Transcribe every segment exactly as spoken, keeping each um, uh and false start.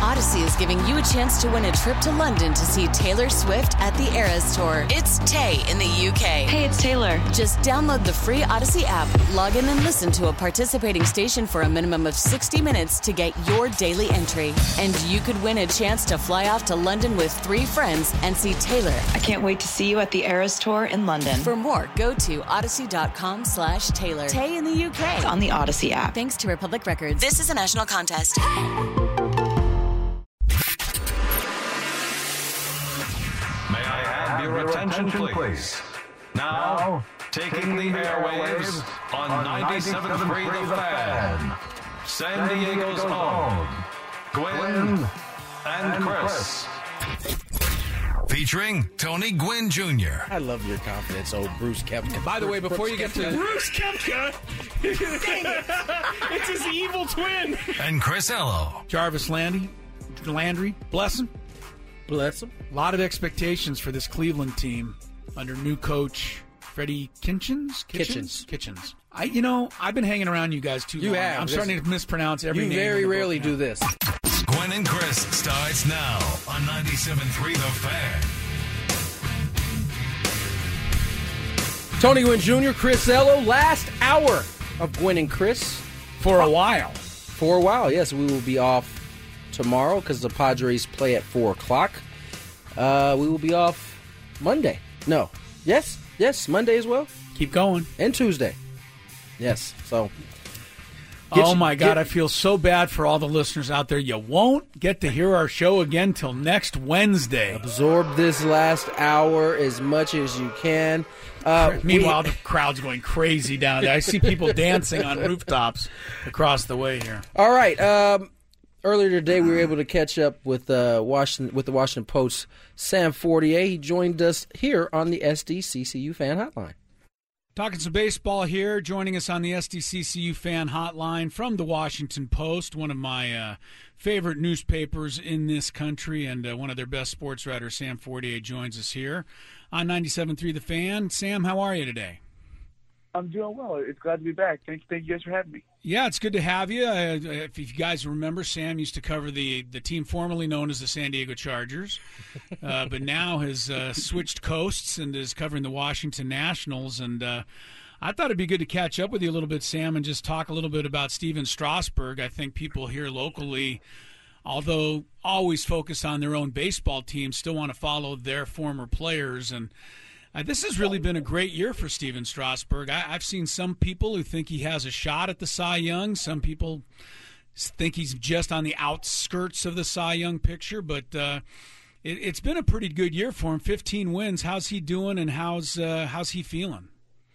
Odyssey is giving you a chance to win a trip to London to see Taylor Swift at the Eras Tour. It's Tay in the U K. Hey, it's Taylor. Just download the free Odyssey app, log in and listen to a participating station for a minimum of sixty minutes to get your daily entry. And you could win a chance to fly off to London with three friends and see Taylor. I can't wait to see you at the Eras Tour in London. For more, go to odyssey.com slash Taylor. Tay in the U K. It's on the Odyssey app. Thanks to Republic Records. This is a national contest. May I have your attention, please? Now, taking the airwaves on ninety-seven point three The Fan, San Diego's own, Gwynn and Chris. Featuring Tony Gwynn Junior I love your confidence, old Bruce Koepka. By the way, before you get to Bruce Koepka, dang it, it's his evil twin. And Chris Ello. Jarvis Landry, Landry, bless him. Bless him. A lot of expectations for this Cleveland team under new coach Freddie Kitchens. Kitchens. Kitchens. I, you know, I've been hanging around you guys too You long. have. I'm This- starting to mispronounce every You name. very in the book rarely now. do this. Gwynn and Chris starts now on ninety-seven point three The Fan. Tony Gwynn Junior, Chris Ello, last hour of Gwynn and Chris. For a while. For a while, yes. We will be off tomorrow because the Padres play at four o'clock. Uh, we will be off Monday. No. Yes. Yes. Monday as well. Keep going. And Tuesday. Yes. So. Oh, you- my God. get- I feel so bad for all the listeners out there. You won't get to hear our show again till next Wednesday. Absorb this last hour as much as you can. Uh, Meanwhile, we- the crowd's going crazy down there. I see people dancing on rooftops across the way here. all right. Um, earlier today, we were able to catch up with uh, Washington with the Washington Post's Sam Fortier. He joined us here on the S D C C U Fan Hotline. Talking some baseball here. Joining us on the S D C C U Fan Hotline from the Washington Post, one of my uh, favorite newspapers in this country, and uh, one of their best sports writers, Sam Fortier, joins us here on ninety-seven point three The Fan. Sam, how are you today? I'm doing well. It's glad to be back. Thank, thank you guys for having me. Yeah, it's good to have you. Uh, if you guys remember, Sam used to cover the, the team formerly known as the San Diego Chargers, uh, but now has uh, switched coasts and is covering the Washington Nationals. And uh, I thought it'd be good to catch up with you a little bit, Sam, and just talk a little bit about Steven Strasburg. I think people here locally, although always focused on their own baseball team, still want to follow their former players. And Uh, this has really been a great year for Steven Strasburg. I, I've seen some people who think he has a shot at the Cy Young. Some people think he's just on the outskirts of the Cy Young picture. But uh, it, it's been a pretty good year for him. fifteen wins. How's he doing, and how's uh, how's he feeling?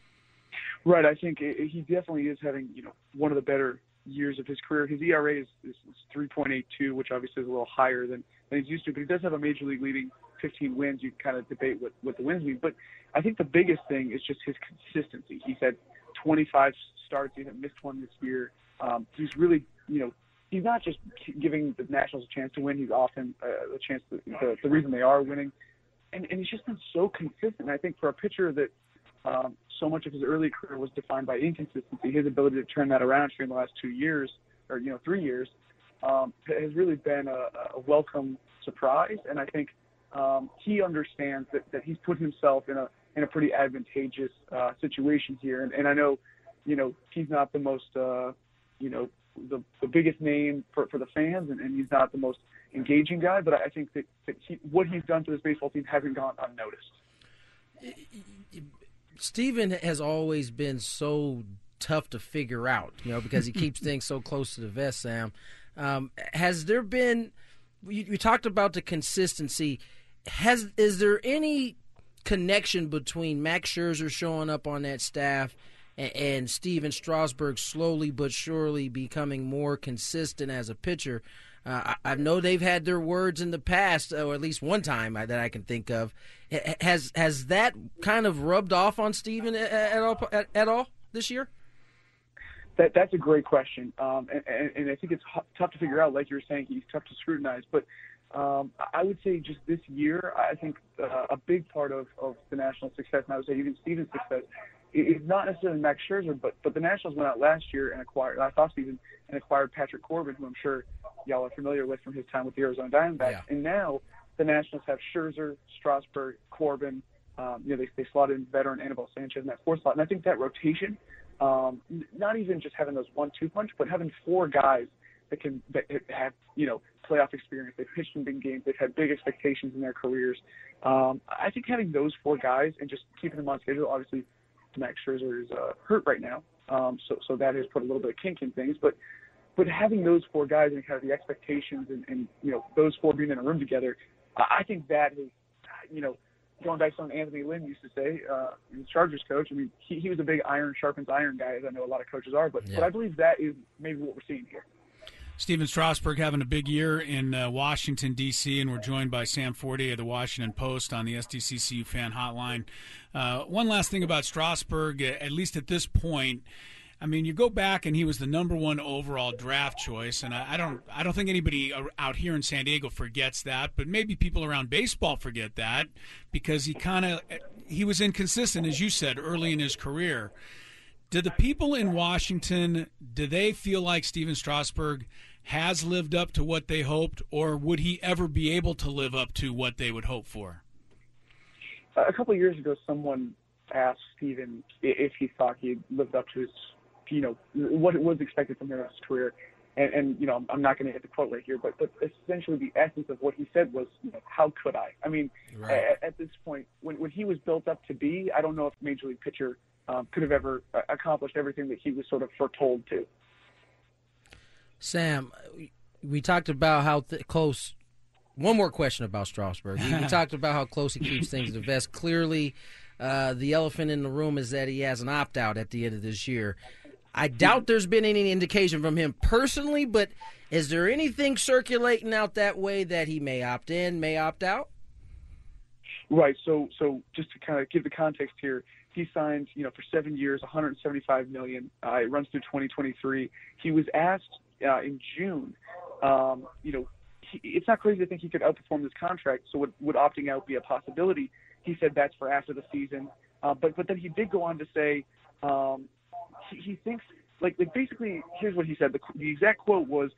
Right. I think it, he definitely is having, you know, one of the better years of his career. His E R A is, is, is three point eight two, which obviously is a little higher than, than he's used to. But he does have a major league leading fifteen wins. You kind of debate what, what the wins mean. But I think the biggest thing is just his consistency. He's had twenty-five starts. He hasn't missed one this year. Um, he's really, you know, he's not just giving the Nationals a chance to win. He's often uh, a chance to, the, the reason they are winning. And, and he's just been so consistent. I think for a pitcher that um, so much of his early career was defined by inconsistency, his ability to turn that around during the last two years, or, you know, three years, um, has really been a, a welcome surprise. And I think um, he understands that, that he's put himself in a in a pretty advantageous uh, situation here. And, and I know, you know, he's not the most, uh, you know, the, the biggest name for, for the fans, and, and he's not the most engaging guy, but I think that, that he, what he's done for this baseball team hasn't gone unnoticed. Steven has always been so tough to figure out, you know, because he keeps things so close to the vest, Sam. Um, has there been, you, you talked about the consistency, has is there any connection between Max Scherzer showing up on that staff and, and Steven Strasburg slowly but surely becoming more consistent as a pitcher? Uh, I, I know they've had their words in the past, or at least one time that I can think of. Has has that kind of rubbed off on Steven at, at, all, at, at all this year? That That's a great question, um, and, and, and I think it's h- tough to figure out. Like you were saying, he's tough to scrutinize, but um, I would say just this year, I think uh, a big part of, of the Nationals' success, and I would say even Steven's success, is not necessarily Max Scherzer, but but the Nationals went out last year and acquired, I thought Steven, and acquired Patrick Corbin, who I'm sure y'all are familiar with from his time with the Arizona Diamondbacks. Yeah. And now the Nationals have Scherzer, Strasburg, Corbin. Um, you know, they, they slot in veteran Anibal Sanchez in that fourth slot. And I think that rotation, um, not even just having those one two punch, but having four guys that can that have, you know, playoff experience. They've pitched in big games. They've had big expectations in their careers. Um, I think having those four guys and just keeping them on schedule, obviously Max Scherzer is uh, hurt right now, um, so so that has put a little bit of kink in things. But but having those four guys and kind of the expectations and, and you know, those four being in a room together, I think that is, you know, going back to something Anthony Lynn used to say, uh, the Chargers coach. I mean, he, he was a big iron sharpens iron guy, as I know a lot of coaches are. But, yeah. but I believe that is maybe what we're seeing here. Stephen Strasburg having a big year in uh, Washington, D C, and we're joined by Sam Fortier of the Washington Post on the S D C C U fan hotline. Uh, one last thing about Strasburg, at least at this point, I mean, you go back and he was the number one overall draft choice, and I, I don't, I don't think anybody out here in San Diego forgets that, but maybe people around baseball forget that because he kind of, he was inconsistent, as you said, early in his career. Do the people in Washington, do they feel like Stephen Strasburg has lived up to what they hoped, or would he ever be able to live up to what they would hope for? A couple of years ago, someone asked Stephen if he thought he had lived up to his, you know, what was expected from him in his career. And, and you know, I'm not going to hit the quote right here, but, but essentially the essence of what he said was, you know, how could I? I mean, right. at, at this point, when, when he was built up to be, I don't know if Major League pitcher um, could have ever accomplished everything that he was sort of foretold to. Sam, we talked about how th- close. One more question about Strasburg. We, we talked about how close he keeps things to the vest. Clearly, uh, the elephant in the room is that he has an opt-out at the end of this year. I doubt there's been any indication from him personally, but is there anything circulating out that way that he may opt in, may opt out? Right. So, so just to kind of give the context here, he signed, you know, for seven years, one hundred seventy-five million dollars. Uh, it runs through twenty twenty-three. He was asked uh, in June, um, you know, he, it's not crazy to think he could outperform this contract. So would, would opting out be a possibility? He said that's for after the season. Uh, but but then he did go on to say um, he, he thinks like like basically here's what he said. The, the exact quote was,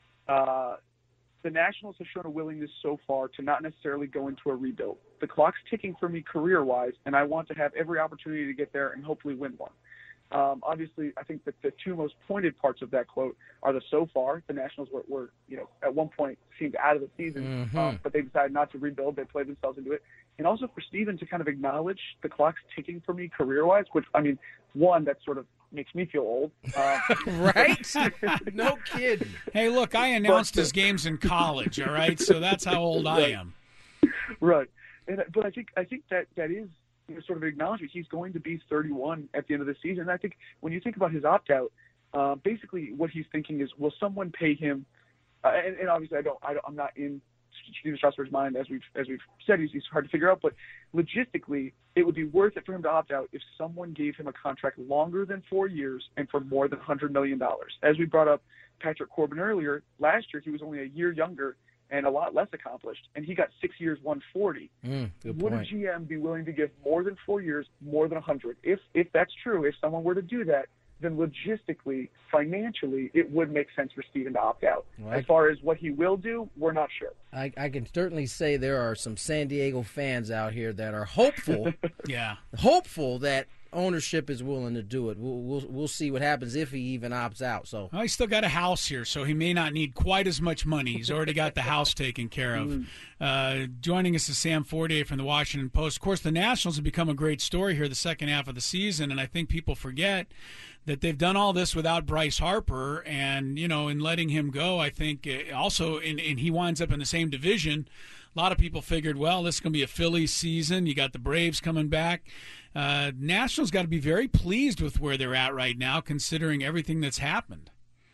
uh, "The Nationals have shown a willingness so far to not necessarily go into a rebuild. The clock's ticking for me career-wise, and I want to have every opportunity to get there and hopefully win one." Um, obviously, I think that the two most pointed parts of that quote are the so far. The Nationals were, were you know, at one point seemed out of the season, mm-hmm. um, but they decided not to rebuild. They played themselves into it. And also for Stephen to kind of acknowledge the clock's ticking for me career-wise, which, I mean, one, that sort of makes me feel old. Uh, right? No kidding. Hey, look, I announced but, his games in college, all right? So that's how old right. I am. Right. And, but I think I think that that is, you know, sort of acknowledgement. He's going to be thirty-one at the end of the season. And I think when you think about his opt-out, uh, basically what he's thinking is, will someone pay him? Uh, and, and obviously, I don't, I don't, I'm not in Stephen Strasburg's mind, as we've as we've said. He's, he's hard to figure out. But logistically, it would be worth it for him to opt out if someone gave him a contract longer than four years and for more than one hundred million dollars. As we brought up Patrick Corbin earlier, last year he was only a year younger and a lot less accomplished, and he got six years, one forty. Mm, good Would point. a G M be willing to give more than four years, more than one hundred? If if that's true, if someone were to do that, then logistically, financially, it would make sense for Stephen to opt out. Well, as far as what he will do, we're not sure. I, I can certainly say there are some San Diego fans out here that are hopeful, yeah, hopeful that ownership is willing to do it. We'll, we'll we'll see what happens if he even opts out. So well, he's still got a house here, so he may not need quite as much money. He's already got the house taken care of. Uh, joining us is Sam Fortier from the Washington Post. Of course, the Nationals have become a great story here the second half of the season, and I think people forget that they've done all this without Bryce Harper, and, you know, in letting him go, I think also, in, and he winds up in the same division, a lot of people figured, well, this is going to be a Phillies season. You got the Braves coming back. Uh, Nationals got to be very pleased with where they're at right now, considering everything that's happened.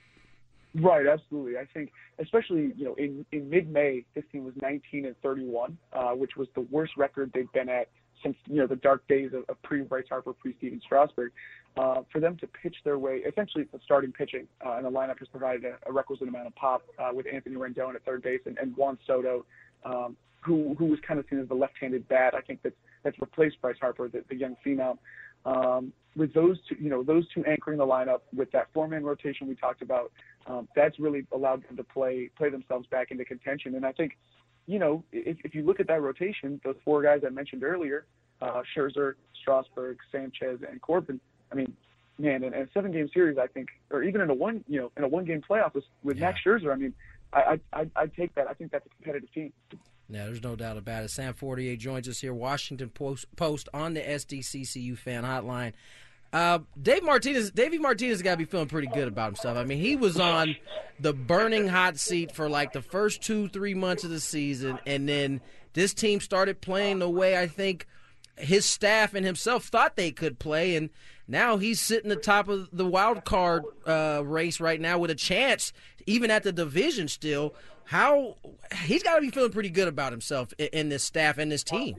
Right, absolutely. I think, especially, you know, in, in mid-May, this team was nineteen and thirty-one, uh, which was the worst record they've been at since, you know, the dark days of, of pre-Bryce Harper, pre-Stephen Strasburg. Uh, for them to pitch their way, essentially the starting pitching, uh, and the lineup has provided a, a requisite amount of pop uh, with Anthony Rendon at third base and, and Juan Soto, um, who who was kind of seen as the left-handed bat. I think that's, that's replaced Bryce Harper, the, the young phenom. Um, with those two, you know, those two anchoring the lineup with that four-man rotation we talked about, um, that's really allowed them to play play themselves back into contention. And I think, you know, if, if you look at that rotation, those four guys I mentioned earlier, uh, Scherzer, Strasburg, Sanchez, and Corbin, I mean, man, in, in a seven-game series, I think, or even in a one, you know, in a one-game playoff with, with yeah. Max Scherzer, I mean, I, I, I'd take that. I think that's a competitive team. Yeah, there's no doubt about it. Sam Fortier joins us here, Washington Post, Post on the S D C C U fan hotline. Uh, Dave Martinez, Davey Martinez has got to be feeling pretty good about himself. I mean, he was on the burning hot seat for like the first two, three months of the season, and then this team started playing the way I think his staff and himself thought they could play, and now he's sitting at the top of the wild card uh, race right now with a chance, even at the division still. How he's got to be feeling pretty good about himself in, in this staff and this team.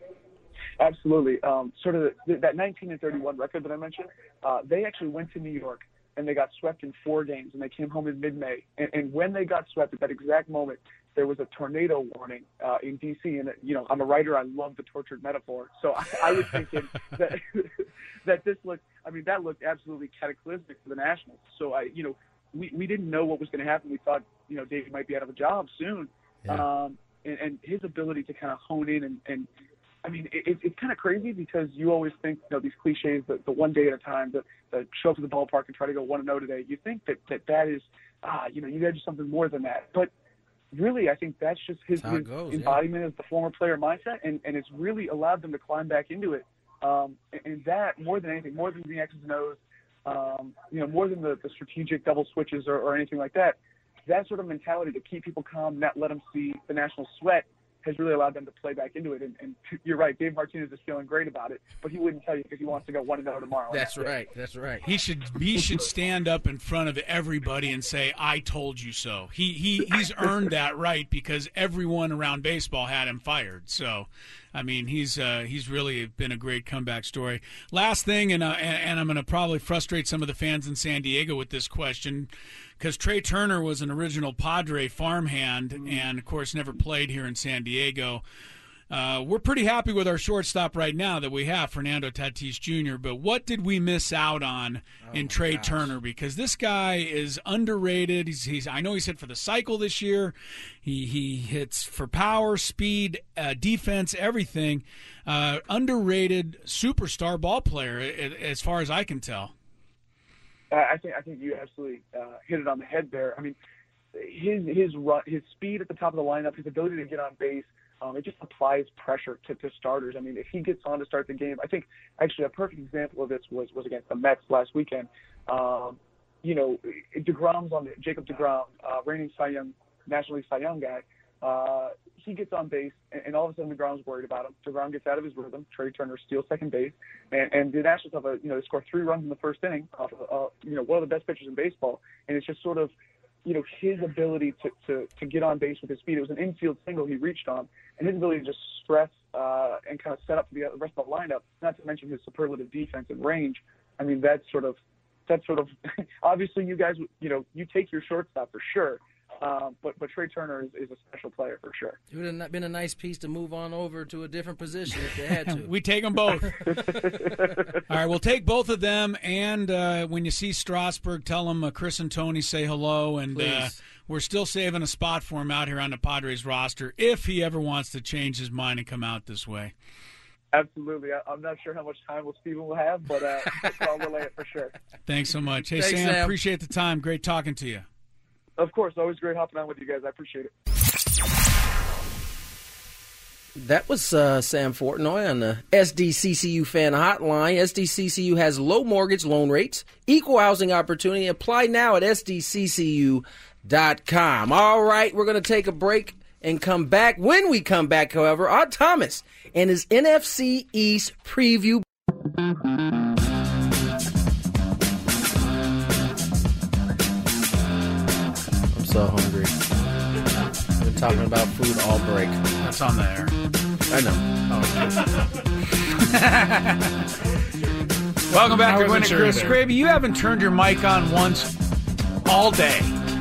Absolutely. Um, sort of the, that nineteen and thirty-one record that I mentioned, uh, they actually went to New York and they got swept in four games, and they came home in mid-May. And, and when they got swept at that exact moment, there was a tornado warning uh, in D C. And, you know, I'm a writer. I love the tortured metaphor. So I, I was thinking that, that this looked, I mean, that looked absolutely cataclysmic for the Nationals. So, I, you know, we, we didn't know what was going to happen. We thought, you know, Davey might be out of a job soon. Yeah. Um, and, and his ability to kind of hone in and, and I mean, it, it's kind of crazy because you always think, you know, these cliches, the, the one day at a time, the, the show up to the ballpark and try to go one and oh today. You think that that, that is, ah, you know, you got to do something more than that. But really, I think that's just his, his goes, embodiment yeah. of the former player mindset, and, and it's really allowed them to climb back into it. Um, and, and that, more than anything, more than the X's and O's, um, you know, more than the, the strategic double switches or, or anything like that, that sort of mentality to keep people calm, not let them see the national sweat, has really allowed them to play back into it. And, and you're right, Dave Martinez is feeling great about it, but he wouldn't tell you because he wants to go one and oh tomorrow. That's right. That's right. He should he should stand up in front of everybody and say, "I told you so." He he he's earned that right because everyone around baseball had him fired. So, I mean, he's uh, he's really been a great comeback story. Last thing, and uh, and, and I'm going to probably frustrate some of the fans in San Diego with this question, because Trey Turner was an original Padre farmhand and, of course, never played here in San Diego. Uh, we're pretty happy with our shortstop right now that we have, Fernando Tatis Junior, but what did we miss out on oh in Trey gosh. Turner? Because this guy is underrated. He's, he's I know he's hit for the cycle this year. He, he hits for power, speed, uh, defense, everything. Uh, underrated superstar ball player, as far as I can tell. I think I think you absolutely uh, hit it on the head there. I mean, his his run, his speed at the top of the lineup, his ability to get on base, um, it just applies pressure to, to starters. I mean, if he gets on to start the game, I think actually a perfect example of this was was against the Mets last weekend. Um, you know, DeGrom's on the, Jacob DeGrom, uh, reigning Cy Young, National League Cy Young guy. Uh, he gets on base, and, and all of a sudden DeGrom's worried about him. DeGrom gets out of his rhythm. Trey Turner steals second base, and, and the Nationals have a, you know, they score three runs in the first inning off of, uh, you know, one of the best pitchers in baseball. And it's just sort of, you know, his ability to, to, to get on base with his speed. It was an infield single he reached on, and his ability to just stress uh, and kind of set up the rest of the lineup, not to mention his superlative defense and range. I mean, that's sort of, that's sort of, obviously you guys, you know, you take your shortstop for sure. Um, but but Trey Turner is, is a special player for sure. It would have been a nice piece to move on over to a different position if they had to. We take them both. All right, we'll take both of them. And uh, when you see Strasburg, tell them uh, Chris and Tony say hello. And uh, we're still saving a spot for him out here on the Padres roster if he ever wants to change his mind and come out this way. Absolutely. I, I'm not sure how much time will Steven will have, but uh, I'll relay it for sure. Thanks so much. Hey, Thanks, Sam, Sam, appreciate the time. Great talking to you. Of course. Always great hopping on with you guys. I appreciate it. That was uh, Sam Fortnoy on the S D C C U fan hotline. S D C C U has low mortgage loan rates, equal housing opportunity. Apply now at S D C C U dot com. All right, we're going to take a break and come back. When we come back, however, Odd Thomas and his N F C East preview. So hungry. We're talking about food all break. That's on the air. I know. Oh. Welcome back to Gwynn and Chris. Gravy, you haven't turned your mic on once all day.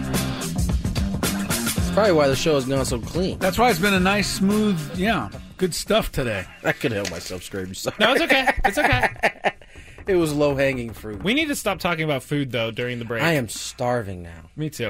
That's probably why the show has gone so clean. That's why it's been a nice, smooth, yeah, good stuff today. I could help myself, Gravy. Sorry. No, it's okay. It's okay. It was low-hanging fruit. We need to stop talking about food, though, during the break. I am starving now. Me too.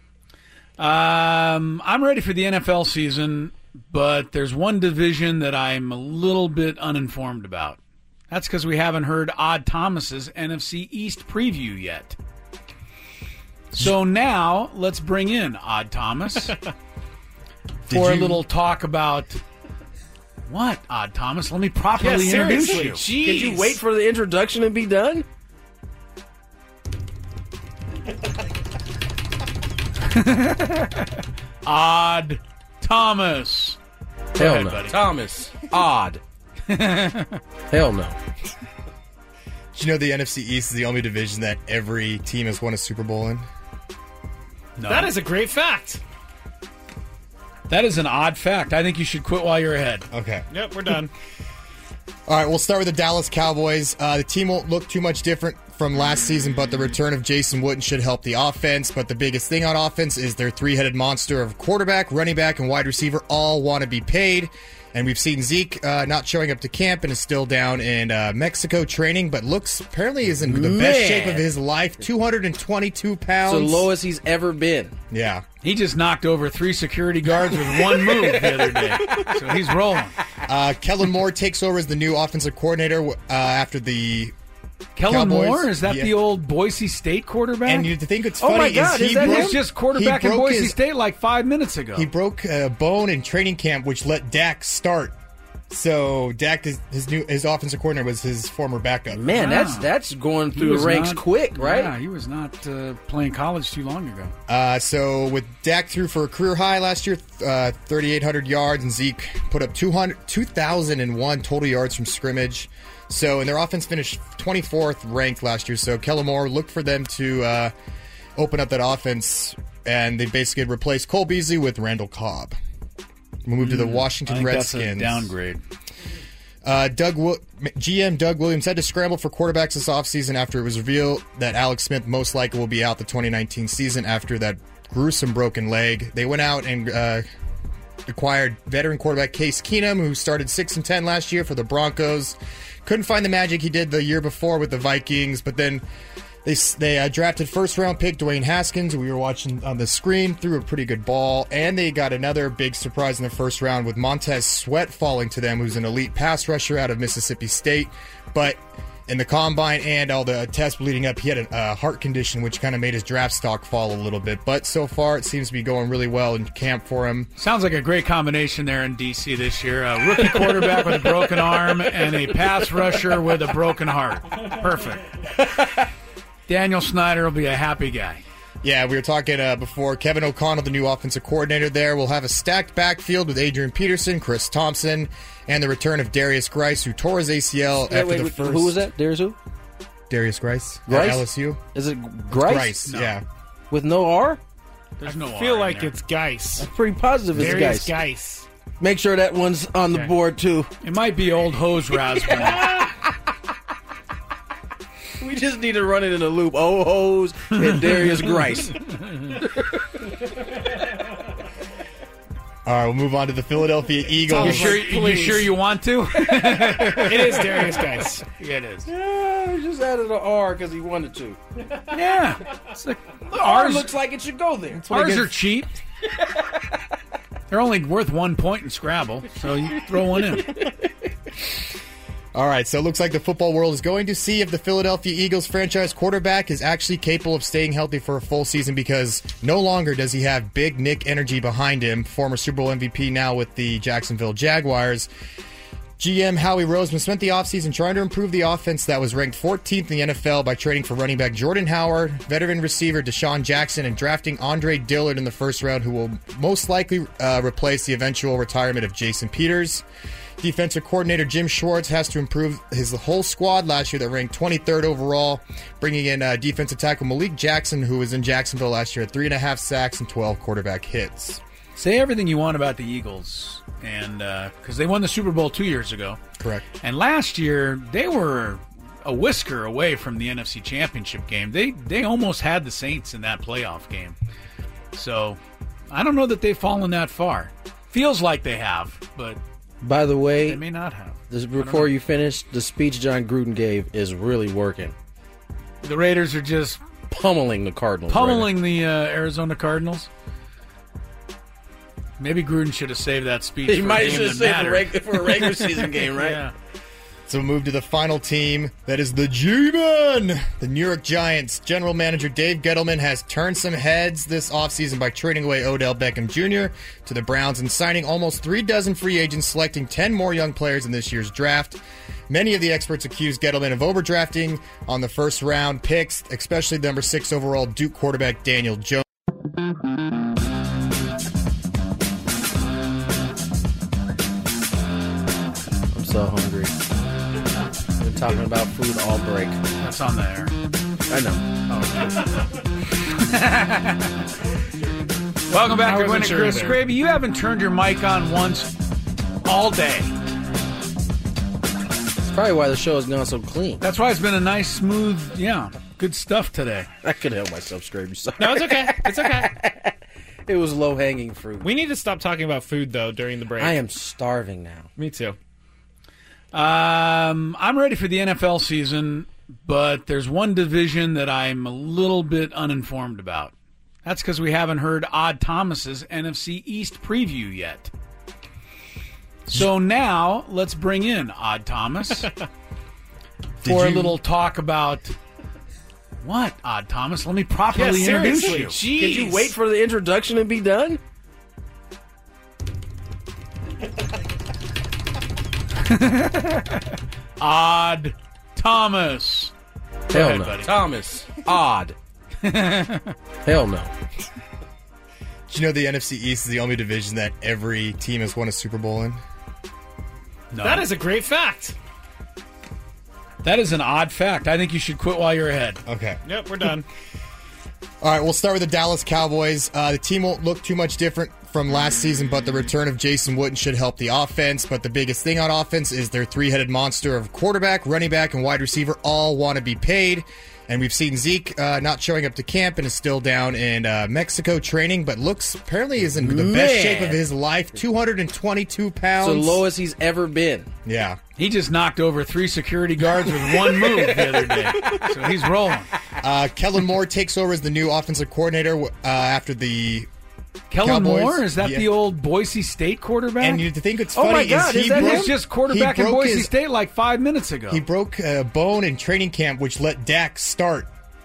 Um, I'm ready for the N F L season, but there's one division that I'm a little bit uninformed about. That's because we haven't heard Odd Thomas's N F C East preview yet. So now let's bring in Odd Thomas for a little talk about what, Odd Thomas? Let me properly Yeah, introduce seriously. you. Could you wait for the introduction and be done? Odd Thomas. Go Hell ahead, no. buddy. Thomas. Odd. Hell no. Did you know the N F C East is the only division that every team has won a Super Bowl in? No. That is a great fact. That is an odd fact. I think you should quit while you're ahead. Okay. Yep, we're done. All right, we'll start with the Dallas Cowboys. Uh, the team won't look too much different from last season, but the return of Jason Witten should help the offense. But the biggest thing on offense is their three-headed monster of quarterback, running back, and wide receiver all want to be paid. And we've seen Zeke uh, not showing up to camp and is still down in uh, Mexico training, but looks apparently is in the Man. best shape of his life, two hundred twenty-two pounds. It's the lowest he's ever been. Yeah. He just knocked over three security guards with one move the other day. So he's rolling. Uh, Kellen Moore takes over as the new offensive coordinator uh, after the Kellen Cowboys. Moore? Is that Yeah. the old Boise State quarterback? And you think it's Oh funny my God, is he is that broke, He was just quarterback he in broke Boise his- State like five minutes ago. He broke a bone in training camp, which let Dak start. So Dak, is, his new his offensive coordinator, was his former backup. Man, Wow. that's that's going He through was the ranks not- quick, right? Yeah, he was not uh, playing college too long ago. Uh, so with Dak threw for a career high last year, uh, thirty-eight hundred yards, and Zeke put up two hundred, two thousand one total yards from scrimmage. So, and their offense finished twenty-fourth ranked last year. So Kellen Moore looked for them to uh, open up that offense, and they basically replaced Cole Beasley with Randall Cobb. We move to the I Washington think Redskins. that's a downgrade. Uh, Doug Wi- G M Doug Williams had to scramble for quarterbacks this offseason after it was revealed that Alex Smith most likely will be out the twenty nineteen season after that gruesome broken leg. They went out and uh, acquired veteran quarterback Case Keenum, who started six and ten last year for the Broncos. Couldn't find the magic he did the year before with the Vikings, but then They they uh, drafted first-round pick Dwayne Haskins, who we were watching on the screen, threw a pretty good ball. And they got another big surprise in the first round with Montez Sweat falling to them, who's an elite pass rusher out of Mississippi State. But in the combine and all the tests leading up, he had a uh, heart condition, which kind of made his draft stock fall a little bit. But so far, it seems to be going really well in camp for him. Sounds like a great combination there in D C this year. A rookie quarterback with a broken arm and a pass rusher with a broken heart. Perfect. Daniel Snyder will be a happy guy. Yeah, we were talking uh, before. Kevin O'Connell, the new offensive coordinator there, will have a stacked backfield with Adrian Peterson, Chris Thompson, and the return of Darius Grice, who tore his A C L Wait, after wait, the wait, first. who was that? There's who? Darius Grice, Grice? at L S U. Is it Grice? Grice, No. yeah. With no R? There's no I feel R in like there. it's Geis. Pretty positive it's Darius guys. Geis. Make sure that one's on the Okay. board, too. It might be old hose Raspberry. We just need to run it in a loop. Oh, Hose and Darius Grice. All right, we'll move on to the Philadelphia Eagles. You sure, you please. sure you want to? It is Darius Geis. Yeah, it is. Yeah, he just added an R because he wanted to. Yeah. It's like, The R ours looks like it should go there. ours are cheap. They're only worth one point in Scrabble, so you throw one in. All right, so it looks like the football world is going to see if the Philadelphia Eagles franchise quarterback is actually capable of staying healthy for a full season, because no longer does he have Big Nick energy behind him, former Super Bowl M V P now with the Jacksonville Jaguars. G M Howie Roseman spent the offseason trying to improve the offense that was ranked fourteenth in the N F L by trading for running back Jordan Howard, veteran receiver Deshaun Jackson, and drafting Andre Dillard in the first round, who will most likely uh, replace the eventual retirement of Jason Peters. Defensive coordinator Jim Schwartz has to improve his whole squad last year that ranked twenty-third overall, bringing in uh, defensive tackle Malik Jackson, who was in Jacksonville last year, at three and a half sacks and twelve quarterback hits. Say everything you want about the Eagles, and because they won the Super Bowl two years ago. Correct. And last year, they were a whisker away from the N F C Championship game. They they almost had the Saints in that playoff game. So I don't know that they've fallen that far. Feels like they have, but By the way, They may not have. this, before you finish, the speech John Gruden gave is really working. The Raiders are just pummeling the Cardinals. pummeling right the uh, Arizona Cardinals. Maybe Gruden should have saved that speech. He for might a game should have that saved it mattered. reg- for a regular season game, right? Yeah. So we'll move to the final team. That is the G-Men. The New York Giants. General manager Dave Gettleman has turned some heads this offseason by trading away Odell Beckham Junior to the Browns and signing almost three dozen free agents, selecting ten more young players in this year's draft. Many of the experts accuse Gettleman of overdrafting on the first round picks, especially the number six overall Duke quarterback Daniel Jones. I'm so hungry. Been talking about food all break. That's on the air. I know. Welcome back I to wasn't Winning sure Chris either. Gravy. You haven't turned your mic on once all day. That's probably why the show has gone so clean. That's why it's been a nice, smooth, yeah, good stuff today. I could help myself, Scrappy. Sorry. No, it's okay. It's okay. It was low hanging fruit. We need to stop talking about food, though, during the break. I am starving now. Me too. Um, I'm ready for the N F L season, but there's one division that I'm a little bit uninformed about. That's because we haven't heard Odd Thomas's N F C East preview yet. So now let's bring in Odd Thomas for a you- little talk about what, Odd Thomas? Let me properly Yeah, introduce seriously. you. Jeez. Could you wait for the introduction to be done? Odd Thomas. Go Hell ahead, no. buddy. Thomas. Odd. Hell no. Do you know the N F C East is the only division that every team has won a Super Bowl in? No. That is a great fact. That is an odd fact. I think you should quit while you're ahead. Okay. Yep, we're done. All right, we'll start with the Dallas Cowboys. Uh, the team won't look too much different from last season, but the return of Jason Witten should help the offense. But the biggest thing on offense is their three-headed monster of quarterback, running back, and wide receiver all want to be paid. And we've seen Zeke uh, not showing up to camp and is still down in uh, Mexico training, but looks apparently is in the best Man. shape of his life, two hundred twenty-two pounds. It's the lowest he's ever been. Yeah. He just knocked over three security guards with one move the other day. So he's rolling. Uh, Kellen Moore takes over as the new offensive coordinator uh, after the Kellen Cowboys. Moore? Is that Yeah. the old Boise State quarterback? And you think it's Oh funny my God, is is he that he broke, was just quarterback he in broke Boise his- State like five minutes ago. He broke a bone in training camp, which let Dak start.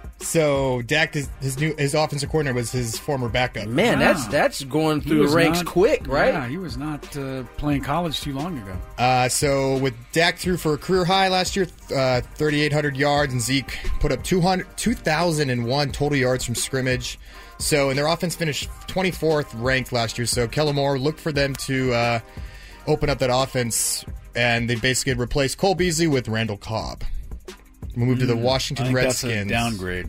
So Dak, his, his new his offensive coordinator, was his former backup. Man, Wow. that's that's going He through the was ranks not- quick, right? Yeah, he was not uh, playing college too long ago. Uh, so with Dak threw for a career high last year, uh, thirty-eight hundred yards, and Zeke put up two hundred, two thousand one total yards from scrimmage. So, and their offense finished twenty-fourth ranked last year. So Kellen Moore looked for them to uh, open up that offense, and they basically replaced Cole Beasley with Randall Cobb. We'll move to the I Washington think Redskins. that's a downgrade.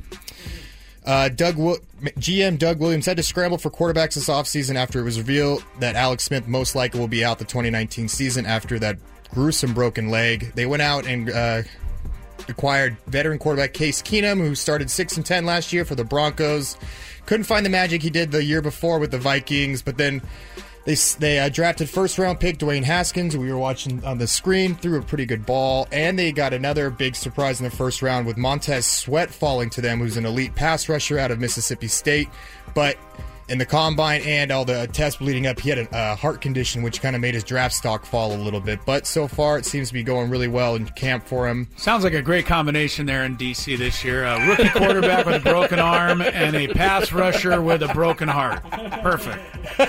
Uh, Doug Wi- G M Doug Williams had to scramble for quarterbacks this offseason after it was revealed that Alex Smith most likely will be out the twenty nineteen season after that gruesome broken leg. They went out and uh, acquired veteran quarterback Case Keenum, who started six and ten last year for the Broncos. Couldn't find the magic he did the year before with the Vikings, but then they they uh, drafted first round pick Dwayne Haskins, who we were watching on the screen, threw a pretty good ball, and they got another big surprise in the first round with Montez Sweat falling to them, who's an elite pass rusher out of Mississippi State. But in the combine and all the tests leading up, he had a uh, heart condition, which kind of made his draft stock fall a little bit. But so far, it seems to be going really well in camp for him. Sounds like a great combination there in D C this year. A rookie quarterback with a broken arm and a pass rusher with a broken heart. Perfect.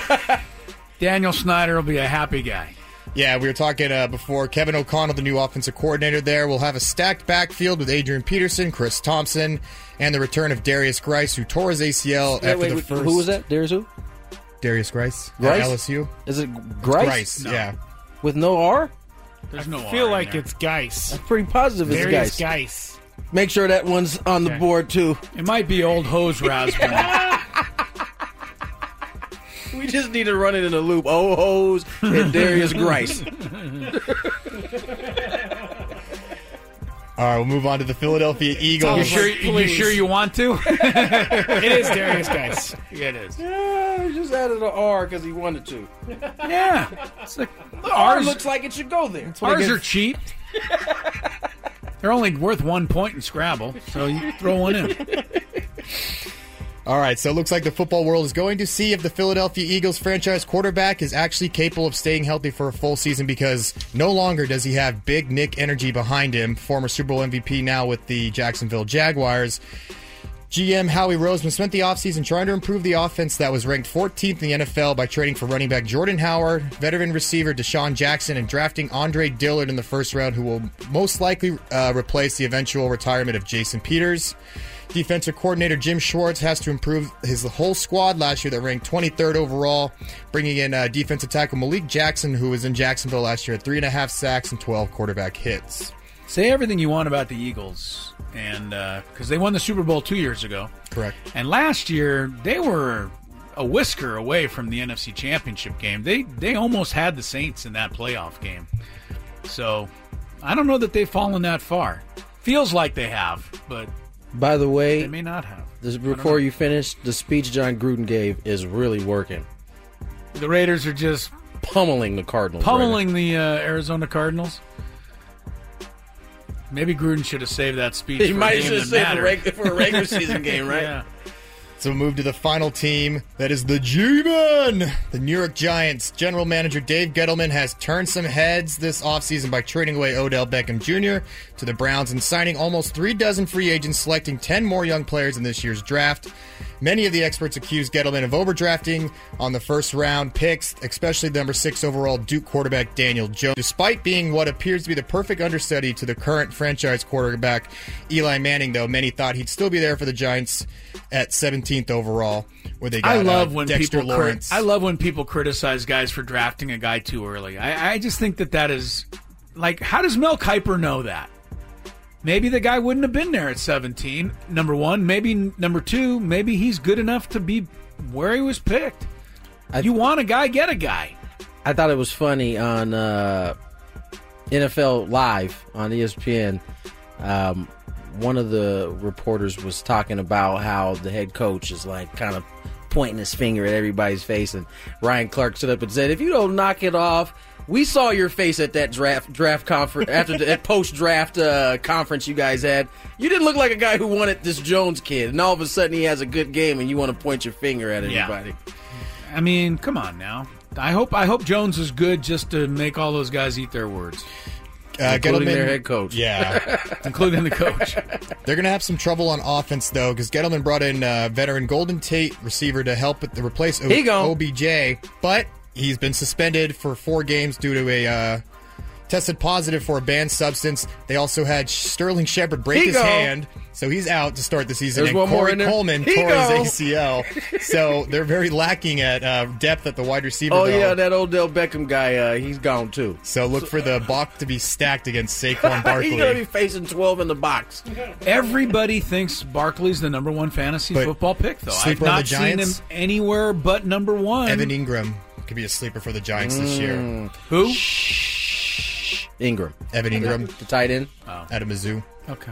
Daniel Snyder will be a happy guy. Yeah, we were talking uh, before. Kevin O'Connell, the new offensive coordinator there, will have a stacked backfield with Adrian Peterson, Chris Thompson, and the return of Darius Grice, who tore his A C L Wait, after wait, the wait, first. who was that? There's who? Darius Grice, Grice? at L S U. Is it Grice? Grice, No. yeah. With no R? There's no I feel R in like there. it's Geis. I'm pretty positive it's Darius Geis. Geis. Make sure that one's on the Okay. board, too. It might be old hose Raspberry. We just need to run it in a loop. Oh, Hoes and Darius Grice. All right, we'll move on to the Philadelphia You Eagles. sure? like, You please. sure you want to? It is Darius Geis. Yeah, it is. Yeah, he just added an R because he wanted to. Yeah. It's like, The R R's, looks like it should go there. R's are cheap. They're only worth one point in Scrabble, so you throw one in. All right, so it looks like the football world is going to see if the Philadelphia Eagles franchise quarterback is actually capable of staying healthy for a full season, because no longer does he have Big Nick energy behind him, former Super Bowl M V P now with the Jacksonville Jaguars. G M Howie Roseman spent the offseason trying to improve the offense that was ranked fourteenth in the N F L by trading for running back Jordan Howard, veteran receiver Deshaun Jackson, and drafting Andre Dillard in the first round, who will most likely uh, replace the eventual retirement of Jason Peters. Defensive coordinator Jim Schwartz has to improve his whole squad last year that ranked twenty-third overall, bringing in uh, defensive tackle Malik Jackson, who was in Jacksonville last year at three and a half sacks and twelve quarterback hits. Say everything you want about the Eagles, and because uh, they won the Super Bowl two years ago. Correct. And last year, they were a whisker away from the N F C Championship game. They, they almost had the Saints in that playoff game. So I don't know that they've fallen that far. Feels like they have, but... By the way, they may not have. This, before you finish, the speech John Gruden gave is really working. The Raiders are just pummeling the Cardinals. Pummeling right the uh, Arizona Cardinals. Maybe Gruden should have saved that speech. He for might a game have that saved it mattered. for a regular season game, right? Yeah. So we'll move to the final team. That is the G-Men. The New York Giants. General manager Dave Gettleman has turned some heads this offseason by trading away Odell Beckham Junior to the Browns and signing almost three dozen free agents, selecting ten more young players in this year's draft. Many of the experts accuse Gettleman of overdrafting on the first round picks, especially the number six overall Duke quarterback Daniel Jones. Despite being what appears to be the perfect understudy to the current franchise quarterback Eli Manning, though, many thought he'd still be there for the Giants at seventeenth overall, where they got I love uh, when Dexter people Lawrence. Cri- I love when people criticize guys for drafting a guy too early. I, I just think that that is like, how does Mel Kiper know that? Maybe the guy wouldn't have been there at seventeen, number one. Maybe number two, maybe he's good enough to be where he was picked. I, you want a guy, get a guy. I thought it was funny on uh, N F L Live on E S P N. Um, one of the reporters was talking about how the head coach is like kind of pointing his finger at everybody's face, and Ryan Clark stood up and said, if you don't knock it off, we saw your face at that draft draft conference, after that post-draft uh, conference you guys had. You didn't look like a guy who wanted this Jones kid, and all of a sudden he has a good game and you want to point your finger at everybody. Yeah. I mean, come on now. I hope I hope Jones is good just to make all those guys eat their words. Uh, including Gettleman, their head coach. Yeah. Including the coach. They're going to have some trouble on offense, though, because Gettleman brought in uh, veteran Golden Tate receiver to help with the replace o- O B J, but he's been suspended for four games due to a uh, tested positive for a banned substance. They also had Sterling Shepard break He his go. hand, so he's out to start the season. There's and one more Corey in there. Coleman He tore go. his A C L. So they're very lacking at uh, depth at the wide receiver. Oh, though. yeah, that Odell Beckham guy, uh, he's gone too. So look for the box to be stacked against Saquon Barkley. He's going to be facing twelve in the box. Everybody thinks Barkley's the number one fantasy But football pick, though. I've sleeper on not the seen him Giants? anywhere but number one. Evan Ingram could be a sleeper for the Giants this year. Who? Ingram. Evan Ingram, The tight end. Oh. out of Mizzou. Okay.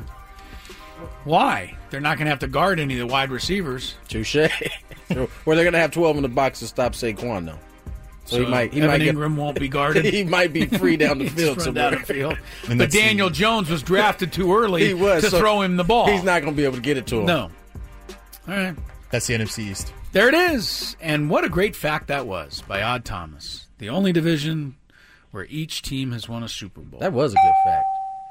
Why? They're not going to have to guard any of the wide receivers. Touche. Or they're going to have twelve in the box to stop Saquon, though. So, he might. He Evan might get, Ingram won't be guarded. he might be free down the Just field run somewhere. down the field. And But that's the- Daniel Jones was drafted too early He was, to so throw him the ball. He's not going to be able to get it to him. No. All right. That's the N F C East. There it is. And what a great fact that was by Odd Thomas. The only division where each team has won a Super Bowl. That was a good fact.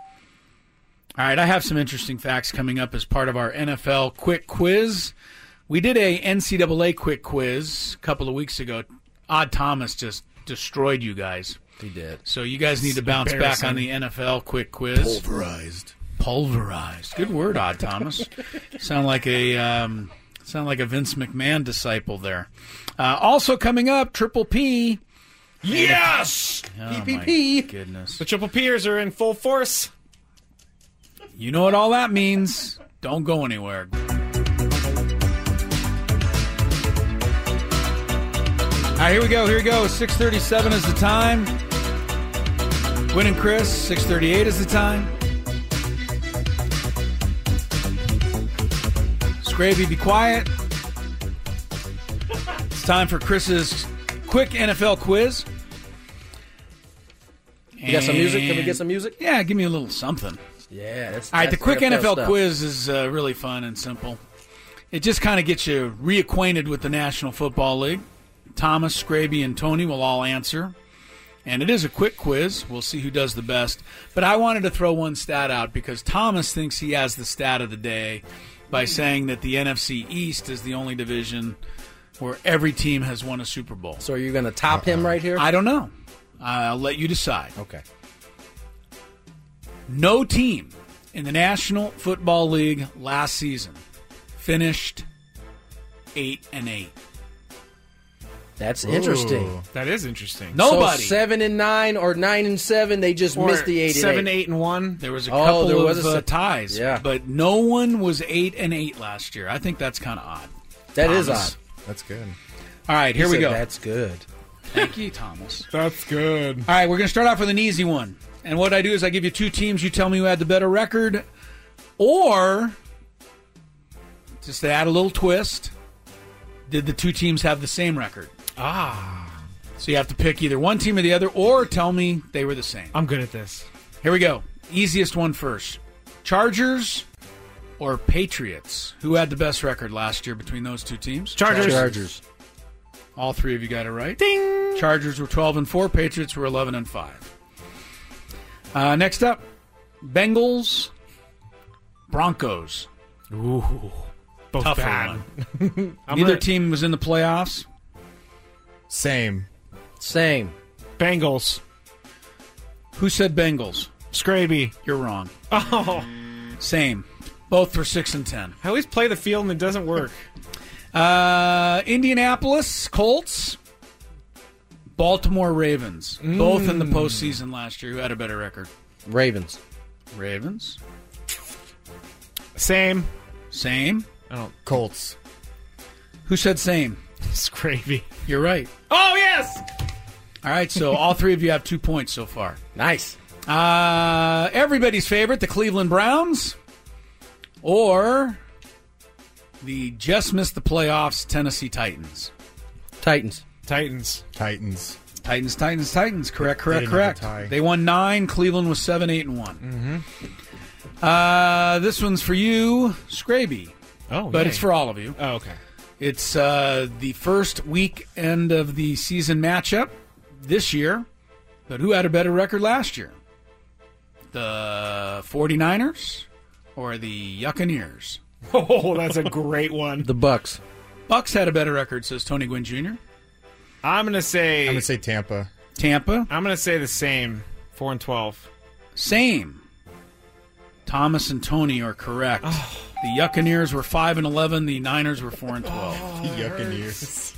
All right, I have some interesting facts coming up as part of our N F L quick quiz. We did a N C double A quick quiz a couple of weeks ago. Odd Thomas just destroyed you guys. He did. So you guys need to bounce back on the N F L quick quiz. Pulverized. Pulverized. Good word, Odd Thomas. sound like a um, sound like a Vince McMahon disciple there. Uh, also coming up, Triple P. Yes! Oh, P P P. my goodness. The Triple P'ers are in full force. You know what all that means. Don't go anywhere. All right, here we go. Here we go. six thirty-seven is the time. Win and Chris, six thirty-eight is the time. Scravy, be quiet. time for Chris's quick N F L quiz. You got some music? Can we get some music? Yeah, give me a little something. Yeah. That's, All right, that's the quick N F L stuff. quiz is uh, really fun and simple. It just kind of gets you reacquainted with the National Football League. Thomas, Scraby, and Tony will all answer. And it is a quick quiz. We'll see who does the best. But I wanted to throw one stat out because Thomas thinks he has the stat of the day by saying that the N F C East is the only division where every team has won a Super Bowl. So are you going to top Uh-oh. him right here? I don't know. I'll let you decide. Okay. No team in the National Football League last season finished eight and eight. That's interesting. Ooh, that is interesting. Nobody. So seven and nine or nine and seven. They just or missed the eight. Seven, and eight. eight and one. There was a oh, couple there of was a, uh, ties. Yeah, but no one was eight and eight last year. I think that's kind of odd. That Thomas. is odd. That's good. All right, here he we said, go. That's good. Thank you, Thomas. That's good. All right, we're going to start off with an easy one. And what I do is I give you two teams. You tell me who had the better record, or just to add a little twist, did the two teams have the same record? Ah. So you have to pick either one team or the other, or tell me they were the same. I'm good at this. Here we go. Easiest one first. Chargers or Patriots? Who had the best record last year between those two teams? Chargers. Chargers. All three of you got it right. Ding! Chargers were twelve and four. Patriots were eleven and five. Uh, next up, Bengals, Broncos. Ooh, both Tougher bad. one. I'm Neither gonna- team was in the playoffs. Same. Same. Bengals. Who said Bengals? Scraby. You're wrong. Oh, Same. Both for six and ten. I always play the field and it doesn't work. Uh, Indianapolis Colts, Baltimore Ravens. Mm. Both in the postseason last year. Who had a better record? Ravens. Ravens. Same. Same. I don't. Colts. Who said same? Scraby. You're right. Oh yes. All right, so all three of you have two points so far. Nice. Uh, everybody's favorite, the Cleveland Browns, or the just missed the playoffs Tennessee Titans. Titans. Titans. Titans. Titans, Titans, Titans. Correct, correct, didn't correct. have a tie. They won nine. Cleveland was seven, eight, and one. Mm-hmm. Uh, this one's for you, Scraby. Oh, but yay. it's for all of you. Oh, okay. It's uh, the first weekend of the season matchup this year. But who had a better record last year? The 49ers or the Buccaneers? Oh, that's a great one. The Bucks. Bucks had a better record, says Tony Gwynn Junior I'm gonna say. I'm gonna say Tampa. Tampa. I'm gonna say the same. Four and twelve. Same. Thomas and Tony are correct. Oh. The Buccaneers were five and eleven. The Niners were four and twelve. Oh, Yuccaneers.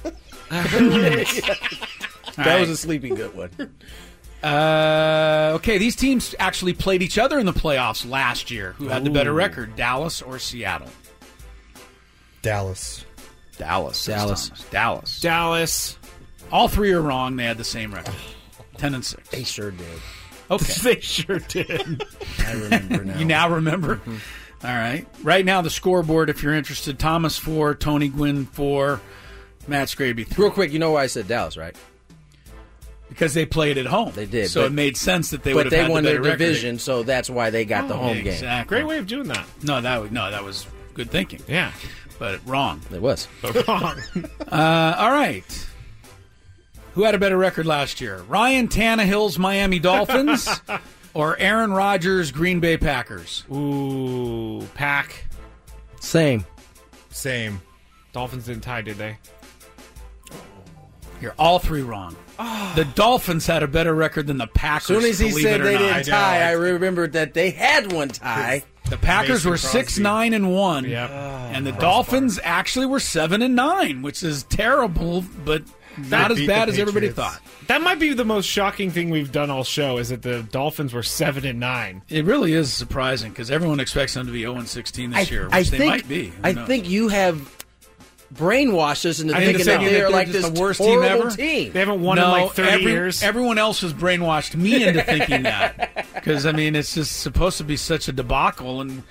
That right. was a sleeping good one. Uh, okay, these teams actually played each other in the playoffs last year. Who had the better Ooh. record, Dallas or Seattle? Dallas. Dallas. says Dallas. Thomas. Dallas. Dallas. All three are wrong. They had the same record, ten and six. They sure did. Okay, They sure did. I remember now. you now remember. All right. Right now, the scoreboard, if you're interested: Thomas four, Tony Gwynn four, Matt Scraby three. Real quick, you know why I said Dallas, right? Because they played at home. They did, So but- it made sense that they would But have they had won the their better record. division, so that's why they got the Oh, home game. Exactly. Great way of doing that. No, that was, no, that was good thinking. Yeah. But wrong. It was. But wrong. Uh, all right. Who had a better record last year? Ryan Tannehill's Miami Dolphins or Aaron Rodgers' Green Bay Packers? Ooh, Pack. Same. Same. Dolphins didn't tie, did they? You're all three wrong. Oh. The Dolphins had a better record than the Packers. As soon as he believe said it or they not. didn't I know, tie, I I- remembered that they had one tie. The Packers Mason were Crosby. six nine and one, Yep. and the Dolphins actually were seven and nine, which is terrible, but not as beat bad the as everybody Patriots. thought. That might be the most shocking thing we've done all show is that the Dolphins were seven and nine. It really is surprising because everyone expects them to be zero and sixteen this I, year, which I they think, might be. Who I knows? think you have brainwashed us into I think thinking so. that You think they're they're like just this the worst team horrible ever? team. They haven't won no, in like thirty every- years. Everyone else has brainwashed me into thinking that because I mean it's just supposed to be such a debacle, and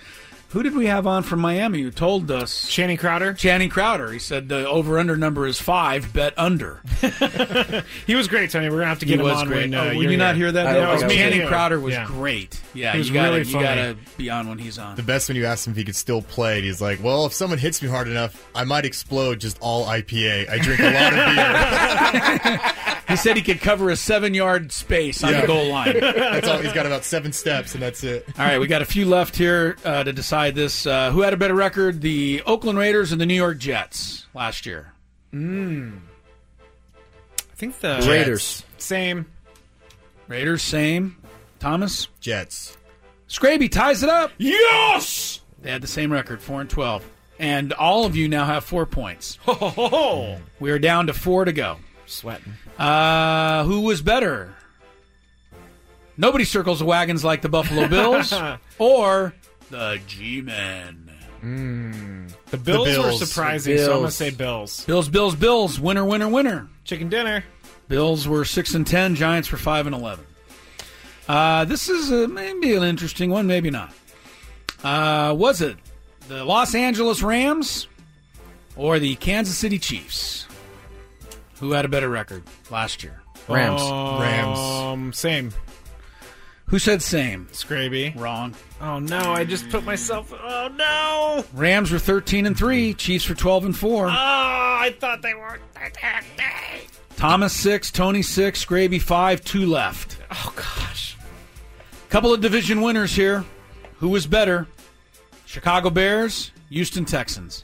Who did we have on from Miami who told us? Channing Crowder. Channing Crowder. He said the over-under number is five. Bet under. He was great, Tony. We're gonna have to get he him was on. Great. When, uh, Oh, you're will you not here. hear that? No, it was me. Channing Yeah. Crowder was Yeah. great. Yeah, He was you gotta, really you funny. gotta be on when he's on. The best when you asked him if he could still play, and he's like, well, if someone hits me hard enough, I might explode just all I P A. I drink a lot of beer. He said he could cover a seven-yard space on Yeah. the goal line. That's all. He's got about seven steps, and that's it. All right, we got a few left here uh, to decide this. Uh, who had a better record, the Oakland Raiders or the New York Jets last year? Mm. I think the Raiders. Same. Raiders, same. Thomas? Jets. Scraby ties it up. Yes! They had the same record, four and twelve. And all of you now have four points. Ho, ho, ho, ho. We are down to four to go. Sweating. Uh, who was better? Nobody circles the wagons like the Buffalo Bills or the G-Men. Mm. The, Bills The were Bills. surprising, The so I'm going to Bills. say Bills. Bills, Bills, Bills. Winner, winner, winner. Chicken dinner. Bills were six and ten. Giants were five and eleven. Uh, this is a, maybe an interesting one, maybe not. Uh, was it the Los Angeles Rams or the Kansas City Chiefs? Who had a better record last year? Rams. Um, Rams. Same. Who said same? Scraby. Wrong. Oh, no. I just put myself... Oh, no. Rams were thirteen and three. Chiefs were twelve and four. Oh, I thought they were... Thomas six, Tony six, Scraby five, two left. Oh, gosh. Couple of division winners here. Who was better? Chicago Bears, Houston Texans.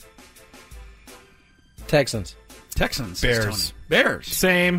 Texans. Texans. says Bears. Tony. Bears. Same.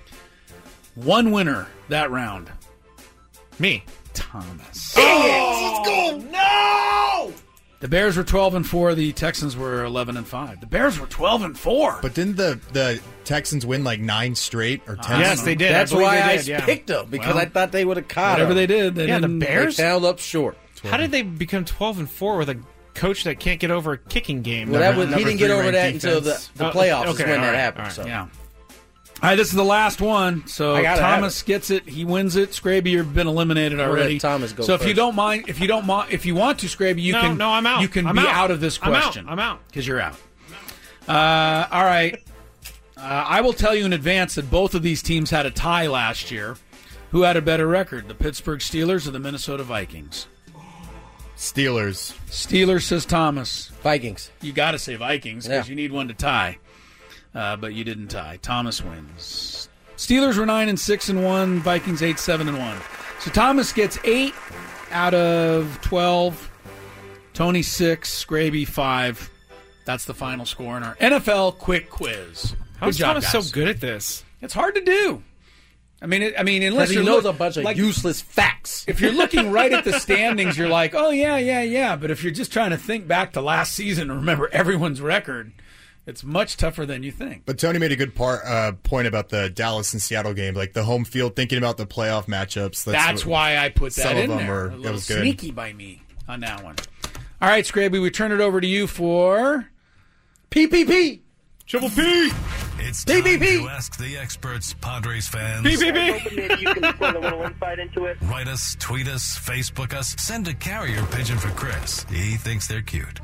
One winner that round. Me. Thomas. Oh, let's go. No! The Bears were twelve and four. The Texans were eleven and five. The Bears were twelve and four. But didn't the, the Texans win like nine straight or ten? Yes, they did. That's I believe why they I did, yeah. picked them, because Well, I thought they would have caught Whatever them. they did, they Yeah, the didn't. Bears? They held up short. How did they become twelve and four with a coach that can't get over a kicking game? Well, that was, he number didn't get three over ranked that until the, defense. the Oh, playoffs okay, is when all that right, happened. all right. So. Yeah. All right, this is the last one. So I gotta Thomas have gets it. He wins it. Scraby, you've been eliminated We'll already. let Thomas go so if you first. don't mind, if you don't mind, if you want to, Scraby, you No, can. no, I'm out. You can I'm be out. out. of this I'm out. question. I'm out. because you're out. Uh, all right. Uh, I will tell you in advance that both of these teams had a tie last year. Who had a better record, the Pittsburgh Steelers or the Minnesota Vikings? Steelers. Steelers, says Thomas. Vikings. You got to say Vikings because Yeah. you need one to tie, uh, but you didn't tie. Thomas wins. Steelers were nine and six and one. Vikings eight seven and one. So Thomas gets eight out of twelve. Tony six. Scraby five. That's the final score in our N F L quick quiz. How Good is job, Thomas guys. so good at this? It's hard to do. I mean, it, I mean, unless Because he you're knows look- a bunch of like, useless facts. If you're looking right at the standings, you're like, oh, yeah, yeah, yeah. But if you're just trying to think back to last season and remember everyone's record, it's much tougher than you think. But Tony made a good part, uh, point about the Dallas and Seattle game, like the home field, thinking about the playoff matchups. That's what- why I put that some in of them there. were- a that little was good. sneaky by me on that one. All right, Scraby, we turn it over to you for P P P. Triple P. It's P time P P. to ask the experts, Padres fans. P P P. Hoping maybe you can put a little insight into it. Write us, tweet us, Facebook us, send a carrier pigeon for Chris. He thinks they're cute.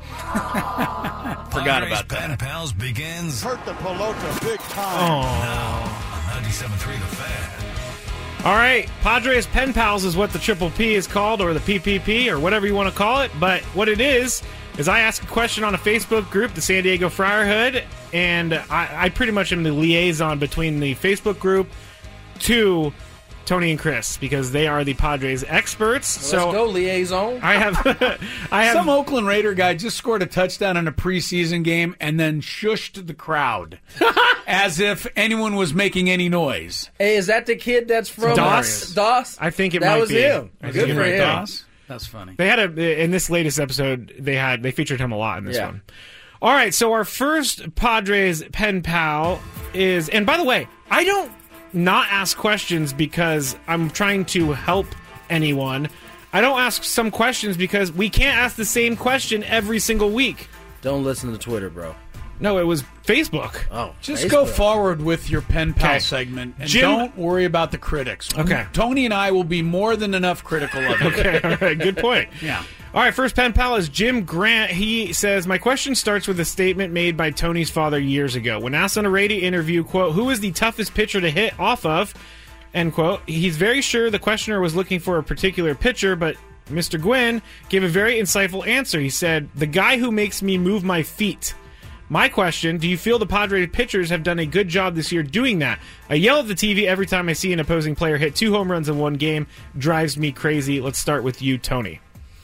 Forgot about Pen that. Pals begins Hurt the pelota big time. now on ninety-seven point three The Fan. All right, Padres Pen Pals is what the Triple P is called, or the P P P, or whatever you want to call it. But what it is, is I ask a question on a Facebook group, the San Diego Friarhood, and I, I pretty much am the liaison between the Facebook group to Tony and Chris, because they are the Padres experts. Let's so go, liaison. I have, I have Some Oakland Raider guy just scored a touchdown in a preseason game and then shushed the crowd as if anyone was making any noise. Hey, is that the kid that's from Doss? Doss? I think it that might was be. him. I think Good it for might be. him. Doss? That's funny. They had a in this latest episode. They had they featured him a lot in this Yeah. one. All right, so our first Padres pen pal is, and by the way, I don't not ask questions because I'm trying to help anyone. I don't ask some questions because we can't ask the same question every single week. Don't listen to Twitter, bro. No, it was Facebook. Oh, Just Facebook. go forward with your pen pal Okay. segment and Jim- don't worry about the critics. Okay. Tony and I will be more than enough critical of it. Okay, all right, good point. Yeah. All right, first pen pal is Jim Grant. He says, my question starts with a statement made by Tony's father years ago. When asked on a radio interview, quote, who is the toughest pitcher to hit off of, end quote, he's very sure the questioner was looking for a particular pitcher, but Mister Gwynn gave a very insightful answer. He said, the guy who makes me move my feet. My question, do you feel the Padres pitchers have done a good job this year doing that? I yell at the T V every time I see an opposing player hit two home runs in one game. Drives me crazy. Let's start with you, Tony.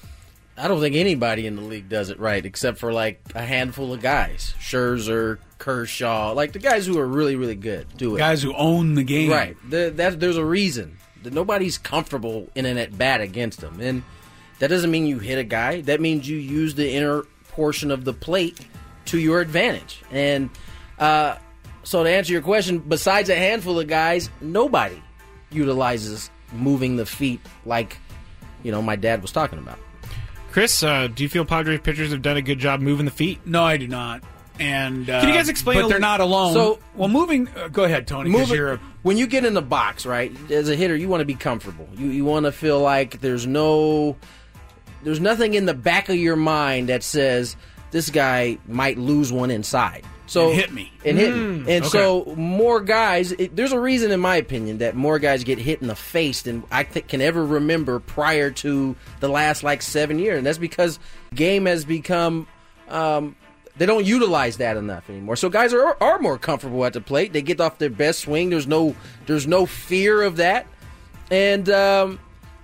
I don't think anybody in the league does it right, except for like a handful of guys. Scherzer, Kershaw, like the guys who are really, really good do it. Guys who own the game. Right. The, that, there's a reason. That nobody's comfortable in an at-bat against them. And that doesn't mean you hit a guy. That means you use the inner portion of the plate to your advantage. And uh, so to answer your question, besides a handful of guys, nobody utilizes moving the feet like, you know, my dad was talking about. Chris, uh, do you feel Padres pitchers have done a good job moving the feet? No, I do not. And uh, can you guys explain? But they're not alone. So, well, moving. Uh, go ahead, Tony. Moving, you're a, when you get in the box, right? As a hitter, you want to be comfortable. You you want to feel like there's no, there's nothing in the back of your mind that says this guy might lose one inside. So and hit me and hit mm, me. And okay. so more guys. It, there's a reason, in my opinion, that more guys get hit in the face than I th- can ever remember prior to the last like seven years, and that's because game has become. Um, They don't utilize that enough anymore. So guys are are more comfortable at the plate. They get off their best swing. There's no there's no fear of that. And um,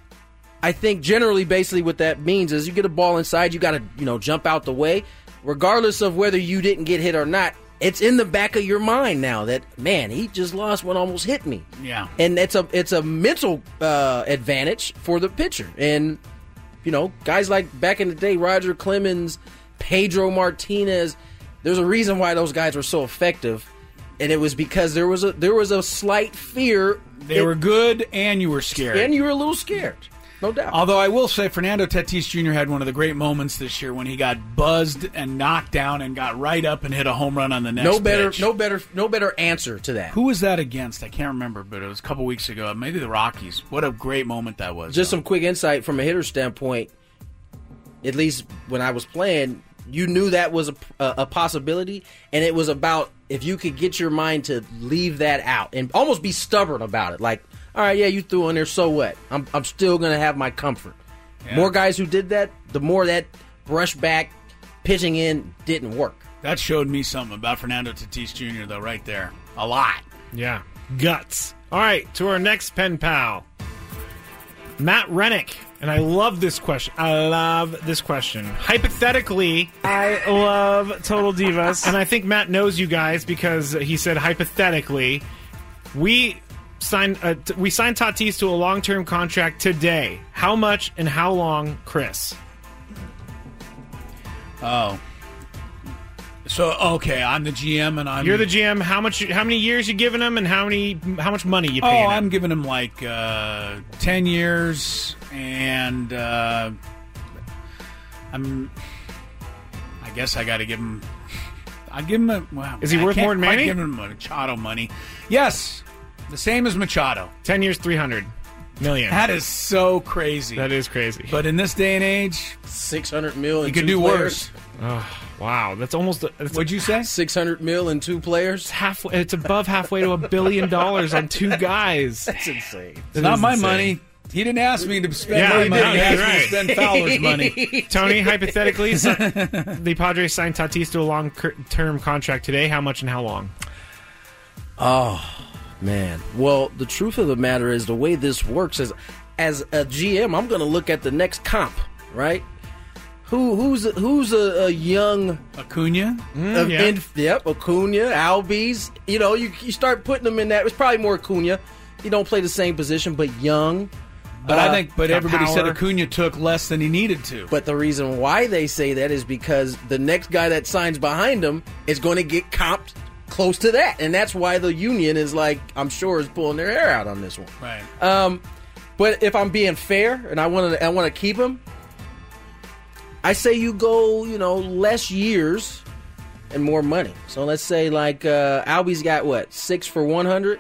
I think generally, basically, what that means is you get a ball inside, you got to you know jump out the way, regardless of whether you didn't get hit or not. It's in the back of your mind now that man, he just lost one, almost hit me. Yeah, and it's a it's a mental uh, advantage for the pitcher. And you know, guys like back in the day, Roger Clemens, Pedro Martinez, there's a reason why those guys were so effective, and it was because there was a there was a slight fear. They it, were good, and you were scared. And you were a little scared, no doubt. Although I will say Fernando Tatis Junior had one of the great moments this year when he got buzzed and knocked down and got right up and hit a home run on the next no better, pitch. No better, no better answer to that. Who was that against? I can't remember, but it was a couple weeks ago. Maybe the Rockies. What a great moment that was. Just though. some quick insight from a hitter standpoint, at least when I was playing, you knew that was a, a, a possibility, and it was about if you could get your mind to leave that out and almost be stubborn about it. Like, all right, yeah, you threw in there, so what? I'm I'm still going to have my comfort. Yeah. More guys who did that, the more that brush back pitching in didn't work. That showed me something about Fernando Tatis Junior, though, right there. A lot. Yeah. Guts. All right, to our next pen pal, Matt Rennick. And I love this question. I love this question. Hypothetically, I love Total Divas. And I think Matt knows you guys because he said hypothetically. We signed uh, t- we signed Tatis to a long-term contract today. How much and how long, Chris? Oh. So, okay, I'm the G M and I'm... You're the G M. How much? How many years you giving him and how many? How much money you paying Oh, him? I'm giving him like uh, ten years and uh, I'm... I guess I got to give him... I'll give him a... Well, Is he I worth can't more than quite Manny? give him Machado money. Yes, the same as Machado. ten years, three hundred million. That is so crazy. That is crazy. But in this day and age... six hundred mil in You can two do players. worse. Oh, wow, that's almost. That's What'd you say? six hundred mil in two players. It's halfway. It's above halfway to a billion dollars on two guys. That's insane. It's not my insane. money. He didn't ask me to spend yeah, my money. No, he asked right. me to spend Fowler's money. Tony, hypothetically, so, the Padres signed Tatis to a long-term contract today. How much and how long? Oh, man. Well, the truth of the matter is the way this works is, as a G M, I'm going to look at the next comp, right? Who who's who's a, a young Acuna? Mm, uh, yeah. in, yep, Acuna, Albies. You know, you you start putting them in that. It's probably more Acuna. He don't play the same position, but young. But uh, I think, but everybody power. said Acuna took less than he needed to. But the reason why they say that is because the next guy that signs behind him is going to get comped close to that, and that's why the union is like, I'm sure, is pulling their hair out on this one. Right. Um, but if I'm being fair and I want to, I want to keep him. I say you go, you know, less years and more money. So let's say like uh, Albie's got what, six for one hundred?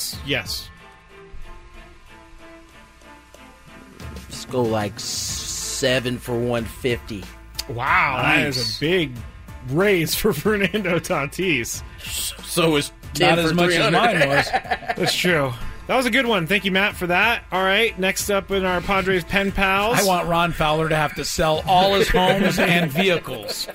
Yes. Let's go like s- seven for one fifty. Wow, Nice. that is a big raise for Fernando Tatis. So is ten Not for as much as mine was. That's true. That was a good one. Thank you, Matt, for that. All right, next up in our Padres pen pals. I want Ron Fowler to have to sell all his homes and vehicles.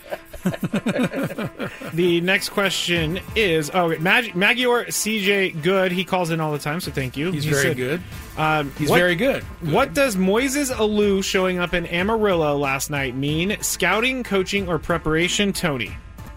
The next question is, oh, Mag- Magyar C J Good. He calls in all the time, so thank you. He's He very said, good. Um, He's what- very good. What does Moises Alou showing up in Amarillo last night mean? Scouting, coaching, or preparation, Tony?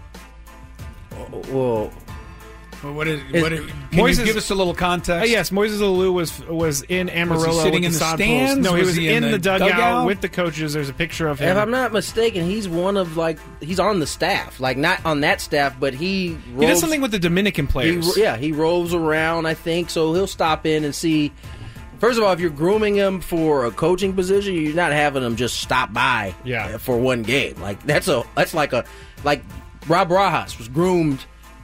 Well, Well, what is, Is- what is, can Moises- you give us a little context? Uh, yes, Moises Alou was was in Amarillo Was he sitting with in the the sod stands? poles. No, he Was was he in, in the, the dugout, dugout? with the coaches. There's a picture of him. if I'm not mistaken, he's one of like he's on the staff, like not on that staff, but he roves, he does something with the Dominican he, players. yeah, he rolls around, I think. So he'll stop in and see. First of all, if you're grooming him for a coaching position, you're not having him just stop by Yeah. for one game. Like that's a that's like a like Rob Rajas was groomed,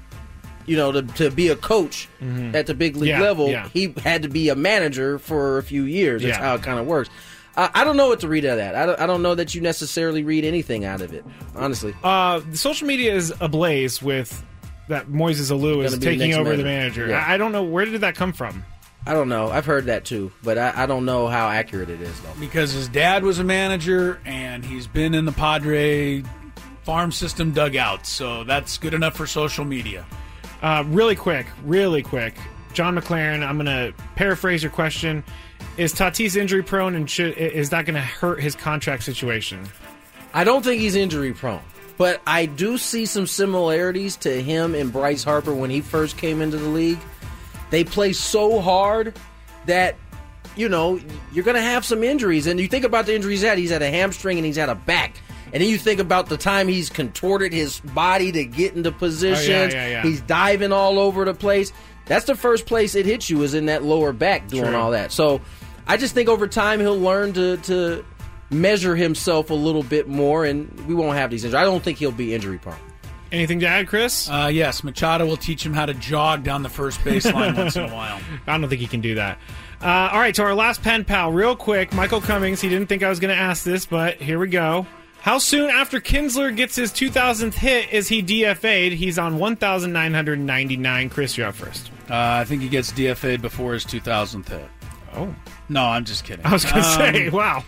you know, to, to be a coach Mhm. at the big league Yeah, level. yeah. He had to be a manager for a few years. That's Yeah. how it kind of works. Uh, I don't know what to read out of that. I don't, I don't know that you necessarily read anything out of it, honestly. Uh, the social media is ablaze with that Moises Alou is Gonna be the taking next over the manager. manager. Yeah. I, I don't know, where did that come from? I don't know. I've heard that too, but I, I don't know how accurate it is, though. Because his dad was a manager, and he's been in the Padre farm system dugout, so that's good enough for social media. Uh, really quick, really quick. John McLaren, I'm going to paraphrase your question. Is Tatis injury prone, and should, is that going to hurt his contract situation? I don't think he's injury prone, but I do see some similarities to him and Bryce Harper when he first came into the league. They play so hard that, you know, you're going to have some injuries. And you think about the injuries he's had. He's had a hamstring and he's had a back. And then you think about the time he's contorted his body to get into positions. Oh, yeah, yeah, yeah. He's diving all over the place. That's the first place it hits you is in that lower back doing True. all that. So I just think over time he'll learn to, to measure himself a little bit more, and we won't have these injuries. I don't think he'll be injury prone. Anything to add, Chris? Uh, yes, Machado will teach him how to jog down the first baseline once in a while. I don't think he can do that. Uh, all right, so our last pen pal, real quick. Michael Cummings, he didn't think I was going to ask this, but here we go. How soon after Kinsler gets his two thousandth hit is he D F A'd? He's on one thousand nine hundred ninety-nine. Chris, you're up first. Uh, I think he gets D F A'd before his two thousandth hit. Oh. No, I'm just kidding. I was going to Um, say, wow.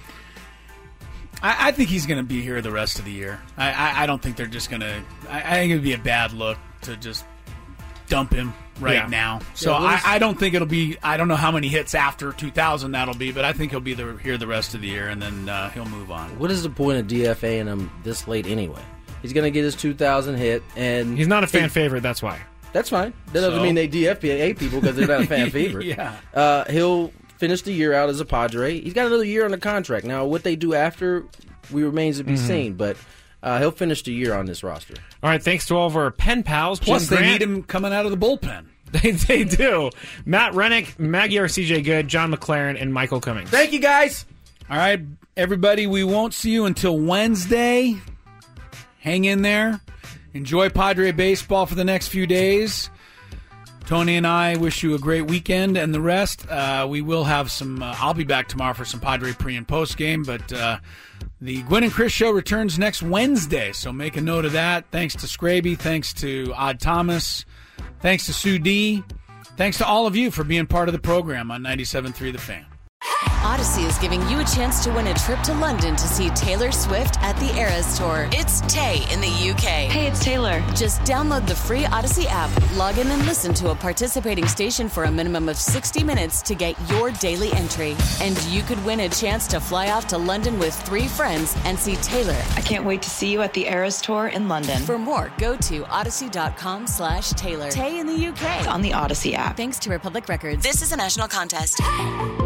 I, I think he's going to be here the rest of the year. I, I, I don't think they're just going to. I, I think it would be a bad look to just dump him right Yeah. now. So Yeah, what I, is- I don't think it'll be. I don't know how many hits after two thousand that'll be, but I think he'll be the, here the rest of the year, and then uh, he'll move on. What is the point of DFAing him this late anyway? He's going to get his two thousand hit, and He's not a fan Hey, favorite, that's why. That's fine. That doesn't So? mean they D F A people because they're not a fan favorite. Yeah. Uh, he'll finish the year out as a Padre. He's got another year on the contract. Now, what they do after, we remains to be Mm-hmm. seen, but uh, he'll finish the year on this roster. All right, thanks to all of our pen pals. Plus, Jim they Grant. need him coming out of the bullpen. They, they do. Matt Rennick, Magyar C J Good, John McLaren, and Michael Cummings. Thank you, guys. All right, everybody, we won't see you until Wednesday. Hang in there. Enjoy Padre baseball for the next few days. Tony and I wish you a great weekend, and the rest, uh, we will have some. Uh, I'll be back tomorrow for some Padre pre and post game, but uh, the Gwen and Chris show returns next Wednesday, so make a note of that. Thanks to Scraby, thanks to Odd Thomas, thanks to Sue D, thanks to all of you for being part of the program on ninety-seven point three The Fan. Odyssey is giving you a chance to win a trip to London to see Taylor Swift at the Eras Tour. It's Tay in the U K. Hey, it's Taylor. Just download the free Odyssey app, log in and listen to a participating station for a minimum of sixty minutes to get your daily entry. And you could win a chance to fly off to London with three friends and see Taylor. I can't wait to see you at the Eras Tour in London. For more, go to odyssey.com slash Taylor. Tay in the U K. It's on the Odyssey app. Thanks to Republic Records. This is a national contest.